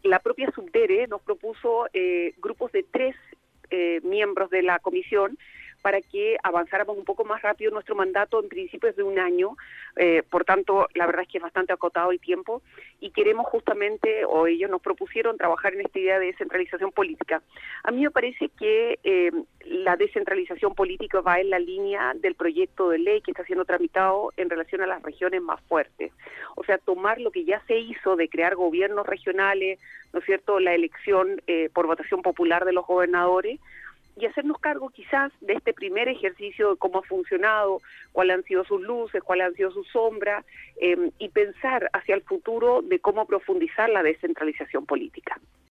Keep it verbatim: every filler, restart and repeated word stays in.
la propia Subdere nos propuso eh, grupos de tres eh, miembros de la comisión para que avanzáramos un poco más rápido nuestro mandato. En principio es de un año, eh, por tanto, la verdad es que es bastante acotado el tiempo, y queremos justamente, o ellos nos propusieron, trabajar en esta idea de descentralización política. A mí me parece que eh, la descentralización política va en la línea del proyecto de ley que está siendo tramitado en relación a las regiones más fuertes. O sea, tomar lo que ya se hizo de crear gobiernos regionales, ¿no es cierto?, la elección eh, por votación popular de los gobernadores, y hacernos cargo quizás de este primer ejercicio de cómo ha funcionado, cuáles han sido sus luces, cuáles han sido sus sombras, eh, y pensar hacia el futuro de cómo profundizar la descentralización política.